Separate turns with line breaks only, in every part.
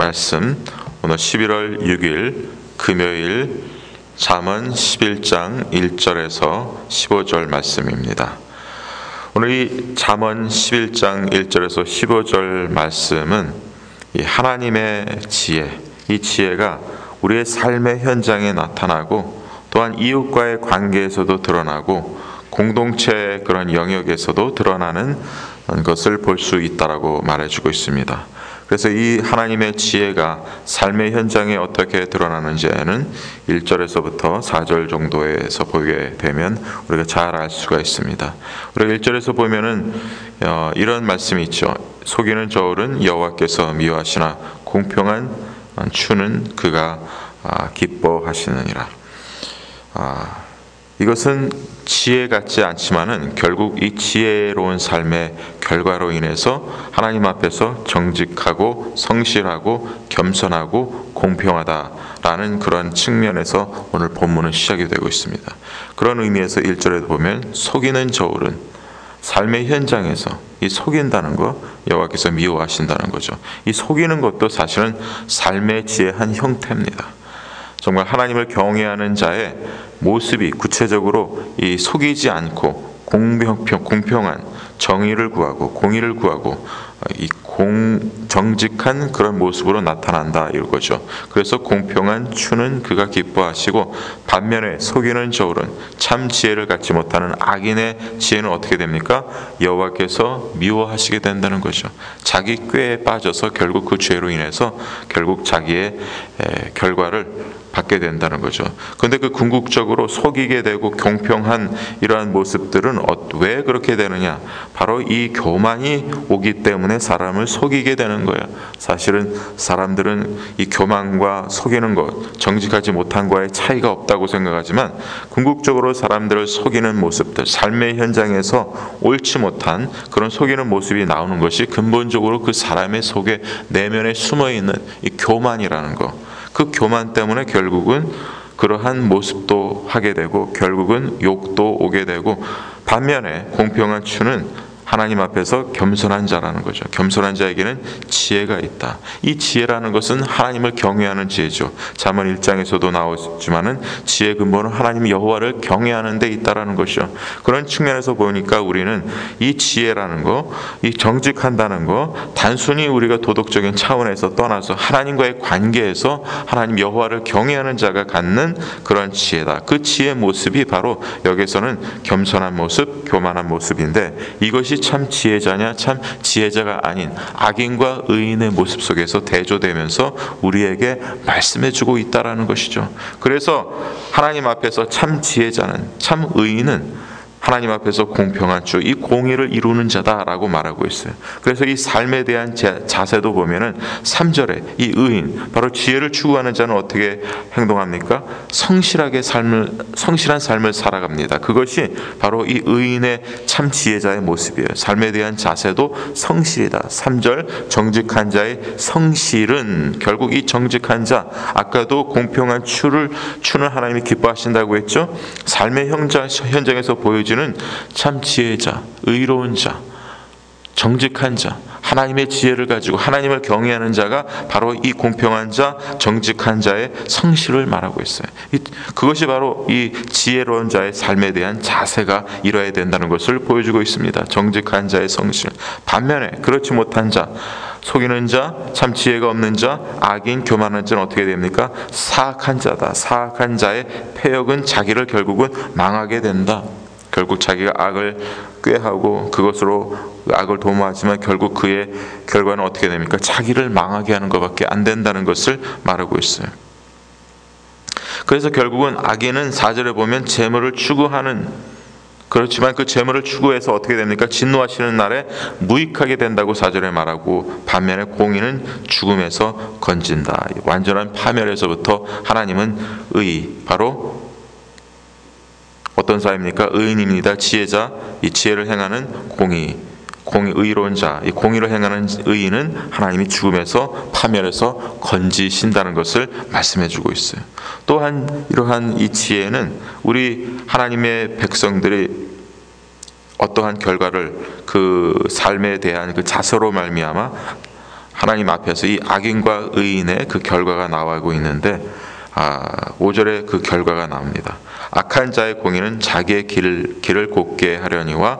말씀, 오늘 11월 6일 금요일 잠언 11장 1절에서 15절 말씀입니다. 오늘 이 잠언 11장 1절에서 15절 말씀은 이 하나님의 지혜, 이 지혜가 우리의 삶의 현장에 나타나고 또한 이웃과의 관계에서도 드러나고 공동체의 그런 영역에서도 드러나는 것을 볼 수 있다라고 말해주고 있습니다. 그래서 이 하나님의 지혜가 삶의 현장에 어떻게 드러나는지는 1절에서부터 4절 정도에서 보게 되면 우리가 잘 알 수가 있습니다. 우리가 1절에서 보면은 이런 말씀이 있죠. 속이는 저울은 여호와께서 미워하시나 공평한 추는 그가 기뻐하시느니라. 이것은 지혜 같지 않지만은 결국 이 지혜로운 삶의 결과로 인해서 하나님 앞에서 정직하고 성실하고 겸손하고 공평하다라는 그런 측면에서 오늘 본문은 시작이 되고 있습니다. 그런 의미에서 1절에 보면 속이는 저울은 삶의 현장에서 이 속인다는 거 여호와께서 미워하신다는 거죠. 이 속이는 것도 사실은 삶의 지혜의 한 형태입니다. 정말 하나님을 경외하는 자의 모습이 구체적으로 이 속이지 않고 공평한 정의를 구하고 공의를 구하고 이 정직한 그런 모습으로 나타난다 이거죠. 그래서 공평한 추는 그가 기뻐하시고 반면에 속이는 저울은 참 지혜를 갖지 못하는 악인의 지혜는 어떻게 됩니까? 여호와께서 미워하시게 된다는 거죠. 자기 꾀에 빠져서 결국 그 죄로 인해서 결국 자기의 결과를 받게 된다는 거죠. 그런데 그 궁극적으로 속이게 되고 공평한 이러한 모습들은 왜 그렇게 되느냐? 바로 이 교만이 오기 때문에 사람을 속이게 되는 거예요. 사실은 사람들은 이 교만과 속이는 것, 정직하지 못한 거에 차이가 없다고 생각하지만 궁극적으로 사람들을 속이는 모습들, 삶의 현장에서 옳지 못한 그런 속이는 모습이 나오는 것이 근본적으로 그 사람의 속에 내면에 숨어있는 이 교만이라는 거. 그 교만 때문에 결국은 그러한 모습도 하게 되고 결국은 욕도 오게 되고 반면에 공평한 추는 하나님 앞에서 겸손한 자라는 거죠. 겸손한 자에게는 지혜가 있다. 이 지혜라는 것은 하나님을 경외하는 지혜죠. 잠언 1장에서도 나오지만은 지혜의 근본은 하나님 여호와를 경외하는 데 있다라는 것이죠. 그런 측면에서 보니까 우리는 이 지혜라는 거, 이 정직한다는 거, 단순히 우리가 도덕적인 차원에서 떠나서 하나님과의 관계에서 하나님 여호와를 경외하는 자가 갖는 그런 지혜다. 그 지혜의 모습이 바로 여기서는 겸손한 모습, 교만한 모습인데 이것이 참 지혜자냐? 참 지혜자가 아닌 악인과 의인의 모습 속에서 대조되면서 우리에게 말씀해주고 있다라는 것이죠. 그래서 하나님 앞에서 참 지혜자는, 참 의인은 하나님 앞에서 공평한 주, 이 공의를 이루는 자다라고 말하고 있어요. 그래서 이 삶에 대한 자세도 보면은 3절에 이 의인, 바로 지혜를 추구하는 자는 어떻게 행동합니까? 성실한 삶을 살아갑니다. 그것이 바로 이 의인의 참 지혜자의 모습이에요. 삶에 대한 자세도 성실이다. 3절 정직한 자의 성실은 결국 이 정직한 자, 아까도 공평한 추는 하나님이 기뻐하신다고 했죠. 삶의 현장에서 보여지는 참 지혜자, 의로운 자, 정직한 자, 하나님의 지혜를 가지고 하나님을 경외하는 자가 바로 이 공평한 자, 정직한 자의 성실을 말하고 있어요. 그것이 바로 이 지혜로운 자의 삶에 대한 자세가 이뤄야 된다는 것을 보여주고 있습니다. 정직한 자의 성실. 반면에 그렇지 못한 자, 속이는 자, 참 지혜가 없는 자, 악인, 교만한 자는 어떻게 됩니까? 사악한 자다. 사악한 자의 패역은 자기를 결국은 망하게 된다. 결국 자기가 악을 꾀하고 그것으로 악을 도모하지만 결국 그의 결과는 어떻게 됩니까? 자기를 망하게 하는 것밖에 안 된다는 것을 말하고 있어요. 그래서 결국은 악인은 4절에 보면 재물을 추구하는, 그렇지만 그 재물을 추구해서 어떻게 됩니까? 진노하시는 날에 무익하게 된다고 4절에 말하고 반면에 공의는 죽음에서 건진다. 완전한 파멸에서부터 하나님은 바로 어떤 사람입니까? 의인입니다. 지혜자, 이 지혜를 행하는 공의, 의로운 자, 이 공의를 행하는 의인은 하나님이 죽음에서 파멸에서 건지신다는 것을 말씀해주고 있어요. 또한 이러한 이 지혜는 우리 하나님의 백성들이 어떠한 결과를 그 삶에 대한 그 자세로 말미암아 하나님 앞에서 이 악인과 의인의 그 결과가 나오고 있는데 5절에 그 결과가 나옵니다. 악한 자의 공의는 자기의 길을 곧게 하려니와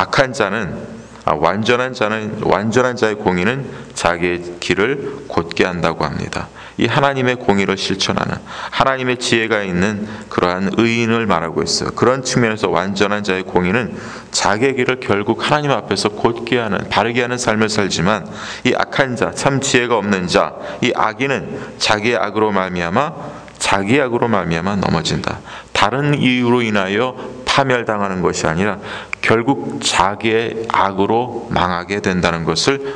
완전한 자의 공의는 자기의 길을 곧게 한다고 합니다. 이 하나님의 공의를 실천하는, 하나님의 지혜가 있는 그러한 의인을 말하고 있어요. 그런 측면에서 완전한 자의 공의는 자기의 길을 결국 하나님 앞에서 곧게 하는, 바르게 하는 삶을 살지만, 이 악한 자, 참 지혜가 없는 자, 이 악인은 자기의 악으로 말미암아 넘어진다. 다른 이유로 인하여 파멸당하는 것이 아니라 결국 자기의 악으로 망하게 된다는 것을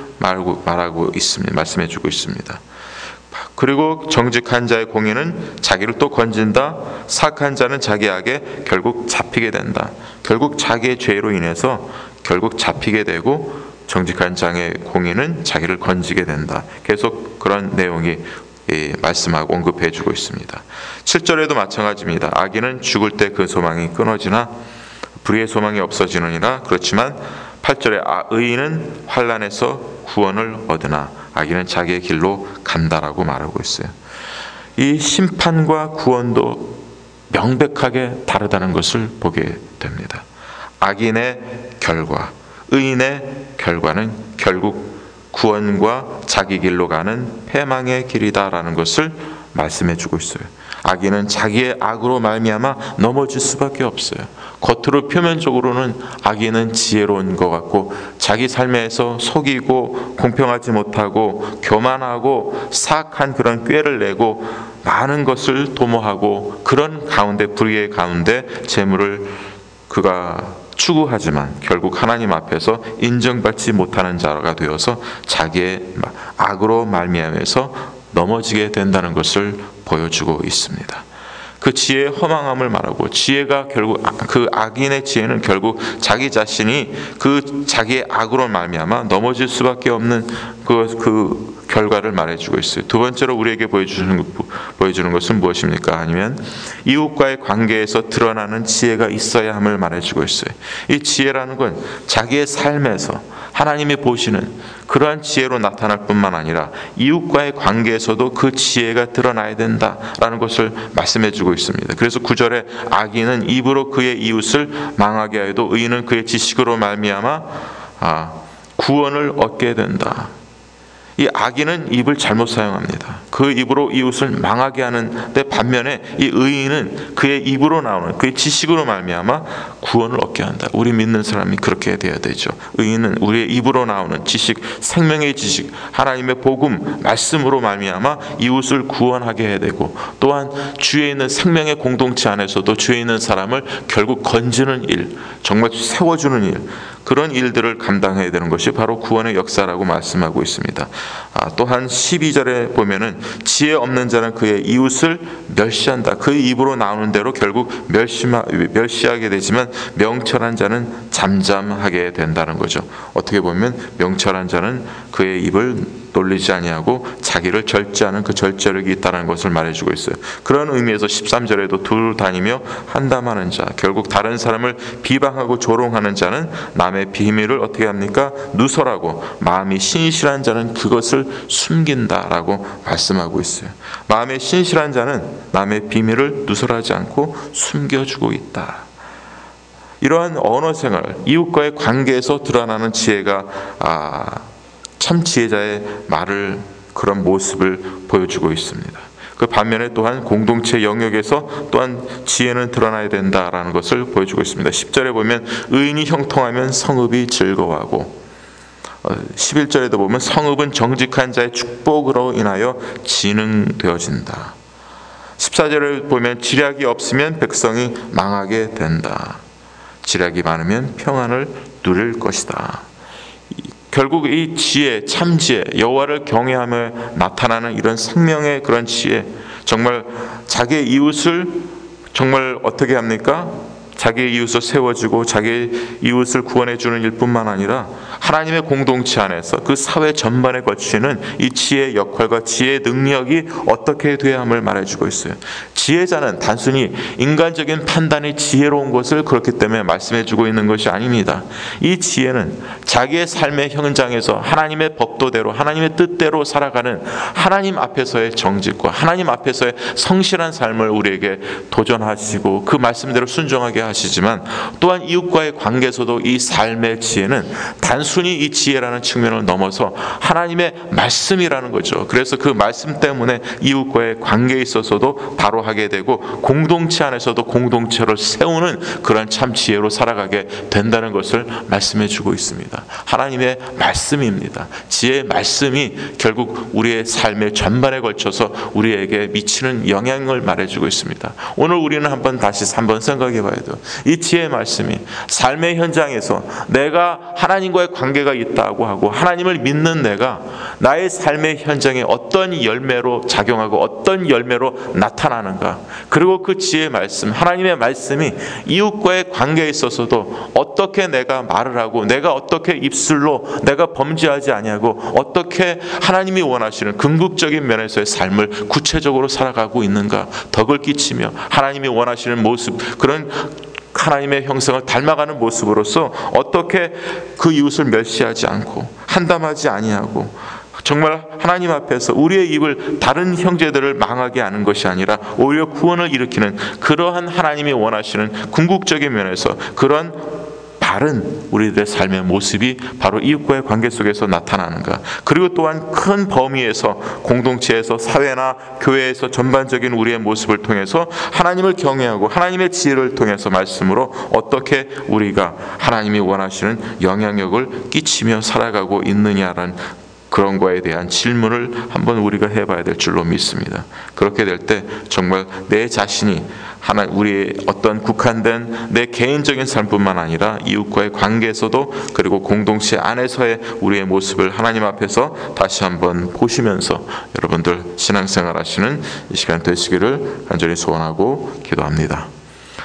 말씀해주고 있습니다. 그리고 정직한 자의 공의는 자기를 또 건진다. 사악한 자는 자기 악에 결국 잡히게 된다. 결국 자기의 죄로 인해서 결국 잡히게 되고, 정직한 자의 공의는 자기를 건지게 된다. 계속 그런 내용이 말씀하고 언급해주고 있습니다. 7절에도 마찬가지입니다. 악인은 죽을 때 그 소망이 끊어지나 불의의 소망이 없어지느니라. 그렇지만 8절에 의인은 환난에서 구원을 얻으나 악인은 자기의 길로 간다라고 말하고 있어요. 이 심판과 구원도 명백하게 다르다는 것을 보게 됩니다. 악인의 결과, 의인의 결과는 결국 구원과 자기 길로 가는 패망의 길이다라는 것을 말씀해주고 있어요. 악인은 자기의 악으로 말미암아 넘어질 수밖에 없어요. 겉으로 표면적으로는 악인은 지혜로운 것 같고, 자기 삶에서 속이고 공평하지 못하고 교만하고 사악한 그런 꾀를 내고 많은 것을 도모하고, 그런 가운데, 불의의 가운데 재물을 그가 추구하지만 결국 하나님 앞에서 인정받지 못하는 자가 되어서 자기의 악으로 말미암아서 넘어지게 된다는 것을 보여주고 있습니다. 그 지혜의 허망함을 말하고, 지혜가 결국, 그 악인의 지혜는 결국 자기 자신이 그 자기의 악으로 말미암아 넘어질 수밖에 없는 그 결과를 말해주고 있어요. 두 번째로 우리에게 보여주는 것은 무엇입니까? 아니면 이웃과의 관계에서 드러나는 지혜가 있어야 함을 말해주고 있어요. 이 지혜라는 건 자기의 삶에서 하나님이 보시는 그러한 지혜로 나타날 뿐만 아니라 이웃과의 관계에서도 그 지혜가 드러나야 된다라는 것을 말씀해주고 있습니다. 그래서 9절에 악인은 입으로 그의 이웃을 망하게 하여도 의인은 그의 지식으로 말미암아 구원을 얻게 된다. 이 악인은 입을 잘못 사용합니다. 그 입으로 이웃을 망하게 하는데, 반면에 이 의인은 그의 입으로 나오는, 그의 지식으로 말미암아 구원을 얻게 한다. 우리 믿는 사람이 그렇게 돼야 되죠. 의인은 우리의 입으로 나오는 지식, 생명의 지식, 하나님의 복음, 말씀으로 말미암아 이웃을 구원하게 해야 되고, 또한 주에 있는 생명의 공동체 안에서도 주에 있는 사람을 결국 건지는 일, 정말 세워주는 일, 그런 일들을 감당해야 되는 것이 바로 구원의 역사라고 말씀하고 있습니다. 또한 12절에 보면은 지혜 없는 자는 그의 이웃을 멸시한다. 그의 입으로 나오는 대로 결국 멸시하게 되지만, 명철한 자는 잠잠하게 된다는 거죠. 어떻게 보면 명철한 자는 그의 입을 놀리지 아니하고 자기를 절제하는 그 절제력이 있다는 것을 말해주고 있어요. 그런 의미에서 13절에도 둘 다니며 한담하는 자, 결국 다른 사람을 비방하고 조롱하는 자는 남의 비밀을 어떻게 합니까? 누설하고, 마음이 신실한 자는 그것을 숨긴다라고 말씀하고 있어요. 마음에 신실한 자는 남의 비밀을 누설하지 않고 숨겨주고 있다. 이러한 언어 생활, 이웃과의 관계에서 드러나는 지혜가 참 지혜자의 말을, 그런 모습을 보여주고 있습니다. 그 반면에 또한 공동체 영역에서 또한 지혜는 드러나야 된다라는 것을 보여주고 있습니다. 10절에 보면 의인이 형통하면 성읍이 즐거워하고, 11절에도 보면 성읍은 정직한 자의 축복으로 인하여 진흥되어진다. 14절에 보면 지략이 없으면 백성이 망하게 된다. 지략이 많으면 평안을 누릴 것이다. 결국 이 지혜, 참 지혜, 여호와를 경외하며 나타나는 이런 생명의 그런 지혜, 정말 자기의 이웃을 정말 어떻게 합니까? 자기의 이웃을 세워주고 자기의 이웃을 구원해 주는 일뿐만 아니라 하나님의 공동체 안에서 그 사회 전반에 거치는 이 지혜의 역할과 지혜의 능력이 어떻게 돼야 함을 말해주고 있어요. 지혜자는 단순히 인간적인 판단이 지혜로운 것을 그렇기 때문에 말씀해주고 있는 것이 아닙니다. 이 지혜는 자기의 삶의 현장에서 하나님의 법도대로 하나님의 뜻대로 살아가는 하나님 앞에서의 정직과 하나님 앞에서의 성실한 삶을 우리에게 도전하시고 그 말씀대로 순종하게 하시지만, 또한 이웃과의 관계에서도 이 삶의 지혜는 단순히 이 지혜라는 측면을 넘어서 하나님의 말씀이라는 거죠. 그래서 그 말씀 때문에 이웃과의 관계에 있어서도 바로 하게 되고 공동체 안에서도 공동체를 세우는 그런 참 지혜로 살아가게 된다는 것을 말씀해 주고 있습니다. 하나님의 말씀입니다. 지혜의 말씀이 결국 우리의 삶의 전반에 걸쳐서 우리에게 미치는 영향을 말해주고 있습니다. 오늘 우리는 다시 한번 생각해 봐야 돼요. 이 지혜의 말씀이 삶의 현장에서 내가 하나님과의 관계가 있다고 하고 하나님을 믿는 내가 나의 삶의 현장에 어떤 열매로 작용하고 어떤 열매로 나타나는가, 그리고 그 지혜의 말씀, 하나님의 말씀이 이웃과의 관계에 있어서도 어떻게 내가 말을 하고 내가 어떻게 입술로 내가 범죄하지 아니하고 어떻게 하나님이 원하시는 궁극적인 면에서의 삶을 구체적으로 살아가고 있는가, 덕을 끼치며 하나님이 원하시는 모습, 그런 하나님의 형상을 닮아가는 모습으로서 어떻게 그 이웃을 멸시하지 않고 한담하지 아니하고 정말 하나님 앞에서 우리의 입을 다른 형제들을 망하게 하는 것이 아니라 오히려 구원을 일으키는 그러한 하나님이 원하시는 궁극적인 면에서 그런 다른 우리들의 삶의 모습이 바로 이웃과의 관계 속에서 나타나는가, 그리고 또한 큰 범위에서 공동체에서 사회나 교회에서 전반적인 우리의 모습을 통해서 하나님을 경외하고 하나님의 지혜를 통해서 말씀으로 어떻게 우리가 하나님이 원하시는 영향력을 끼치며 살아가고 있느냐라는 그런 거에 대한 질문을 한번 우리가 해봐야 될 줄로 믿습니다. 그렇게 될 때 정말 내 자신이 우리의 어떤 국한된 내 개인적인 삶뿐만 아니라 이웃과의 관계에서도, 그리고 공동체 안에서의 우리의 모습을 하나님 앞에서 다시 한번 보시면서 여러분들 신앙생활 하시는 이 시간 되시기를 간절히 소원하고 기도합니다.